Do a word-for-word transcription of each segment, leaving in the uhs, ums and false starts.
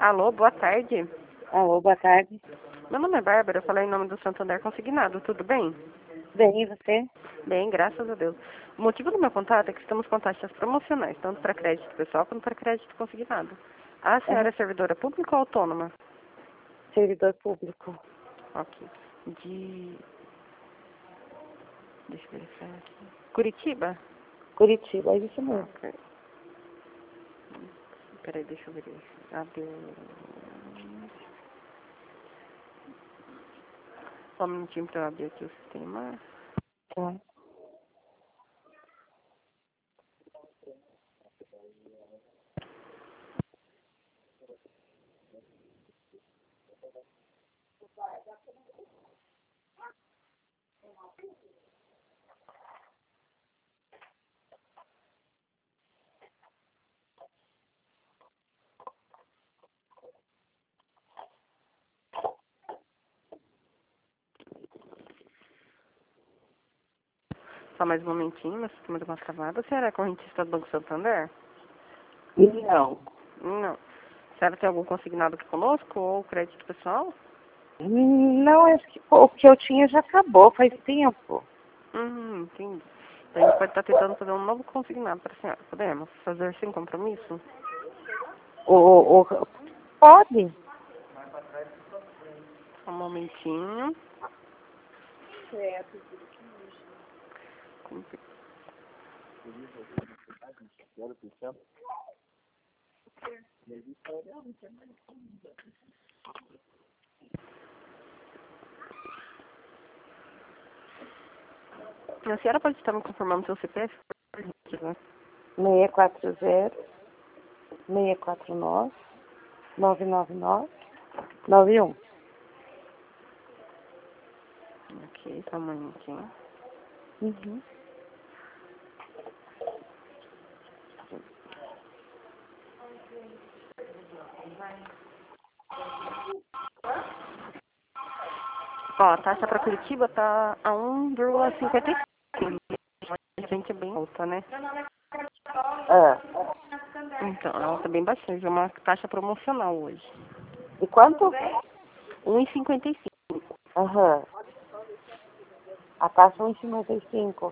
Alô, boa tarde. Alô, boa tarde. Meu nome é Bárbara, eu falei em nome do Santander Consignado, tudo bem? Bem, e você? Bem, graças a Deus. O motivo do meu contato é que estamos com taxas promocionais, tanto para crédito pessoal quanto para crédito consignado. A senhora Uhum. é servidora pública ou autônoma? Servidor público. Ok. De... Deixa eu verificar aqui. Curitiba? Curitiba, é isso mesmo. Ok. Peraí, deixa eu verificar. Abre... Só um minutinho para eu abrir aqui o sistema. Tá. Só mais um momentinho, meu sistema deu uma travada. A senhora é correntista do Banco Santander? Não. Não. A senhora tem algum consignado aqui conosco ou crédito pessoal? Não, é que o que eu tinha já acabou faz tempo. Hum, entendi. Então a gente pode estar tentando fazer um novo consignado para a senhora. Podemos fazer sem compromisso? O, o, pode? Só um momentinho. A senhora pode estar me confirmando seu C P F? Né? seis quatro zero, seis quatro nove, nove nove nove, nove um. Ok, só um momentinho. Uhum. Ó, a taxa para Curitiba tá a um vírgula cinquenta e cinco. A gente é bem alta, né? Ah. Então, ela tá bem bastante. É uma taxa promocional hoje. E quanto? um vírgula cinquenta e cinco. Aham. A taxa é um vírgula cinquenta e cinco.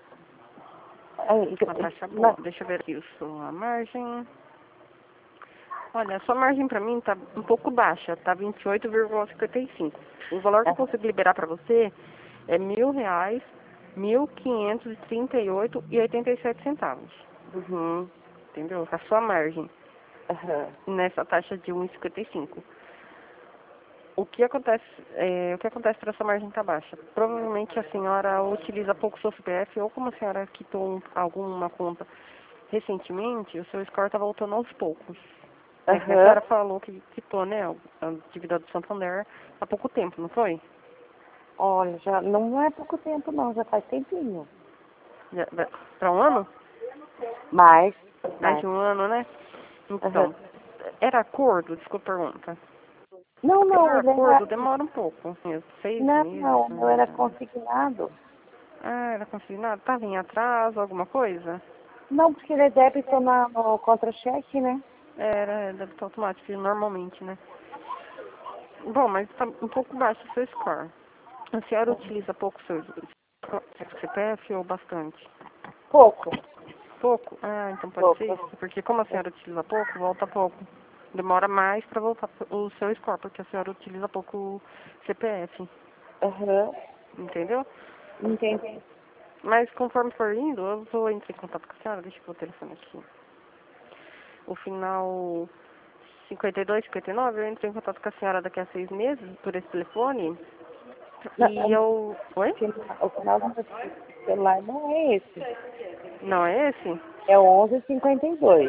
Uma taxa boa. Deixa eu ver aqui a sua margem. Olha, a sua margem para mim tá um pouco baixa, tá vinte e oito vírgula cinquenta e cinco. O valor que eu consigo liberar para você é mil reais, mil quinhentos e trinta e oito e oitenta e sete centavos. Uhum. Entendeu? A sua margem Uhum. nessa taxa de um vírgula cinquenta e cinco. O que acontece, é, o que acontece para essa margem estar baixa? Provavelmente a senhora utiliza pouco seu C P F ou como a senhora quitou um, alguma conta recentemente, o seu score está voltando aos poucos. É que a Uhum. senhora falou que quitou, né, a dívida do Santander há pouco tempo, não foi? Olha, já não é pouco tempo não, já faz tempinho. Para um ano? Mais, Mais mais. de um ano, né? Uhum. Então, era acordo? Desculpa a pergunta. Não, Porque por não, ele era... acordo demora um pouco, assim, seis Não, meses. não, eu era Né? consignado. Ah, era consignado? Estava em atraso, alguma coisa? Não, porque ele é débito na, no contra-cheque, né? Era, é débito automático, normalmente, né? Bom, mas está um pouco baixo o seu score. A senhora utiliza pouco seu C P F ou bastante? Pouco, Pouco? Ah, então pode ser pouco. isso. Porque como a senhora utiliza pouco, volta pouco. Demora mais para voltar o seu score, porque a senhora utiliza pouco o C P F. Aham, Entendeu? entendi. Mas conforme for indo, eu vou entrar em contato com a senhora. Deixa eu ver o telefone aqui. O final cinquenta e dois, cinquenta e nove, eu entro em contato com a senhora daqui a seis meses por esse telefone. Não, E eu... Oi? o final do meu celular não é esse. Não é esse? É o onze cinquenta e dois.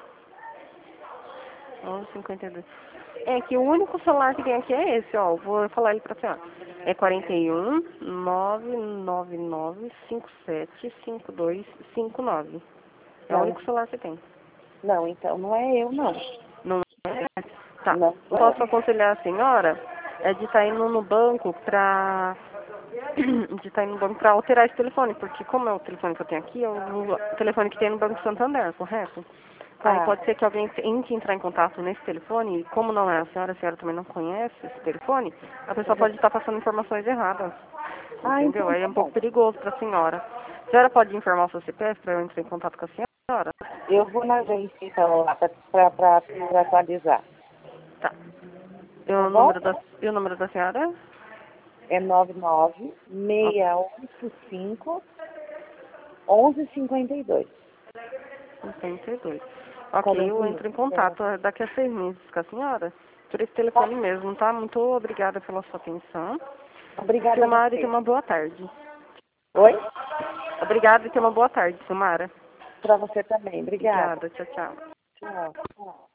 onze cinquenta e dois. É que o único celular que tem aqui é esse, ó. Vou falar ele pra senhora. É quarenta e um, nove nove nove, cinco sete, cinco dois cinco nove. É o Não, único celular que tem. não, então não é eu, não. Não é? Tá. Não Eu sou posso eu. aconselhar a senhora é de estar indo no banco pra... de estar indo no banco pra alterar esse telefone, porque como é o telefone que eu tenho aqui, é o telefone que tem no Banco Santander, correto? Tá. Aí pode ser que alguém entre entrar em contato nesse telefone, e como não é a senhora, a senhora também não conhece esse telefone, a pessoa pode estar passando informações erradas. Ah, Entendeu? então Aí é tá um pouco bom. perigoso para a senhora. A senhora pode informar o seu C P F para eu entrar em contato com a senhora? Eu vou na agência então lá para atualizar. Tá. E Tá o bom? número da, e o número da senhora? É nove nove seis oito cinco um um cinco dois. cinquenta e dois. Ok, quarenta eu e um. entro em contato daqui a seis meses com a senhora. Por esse telefone mesmo, tá? Muito obrigada pela sua atenção. Obrigada a Silmara, e tenha você. uma boa tarde. Oi? Obrigada e tenha uma boa tarde, Silmara. Para você também. Obrigada. Obrigada, tchau, tchau. Tchau. Tchau.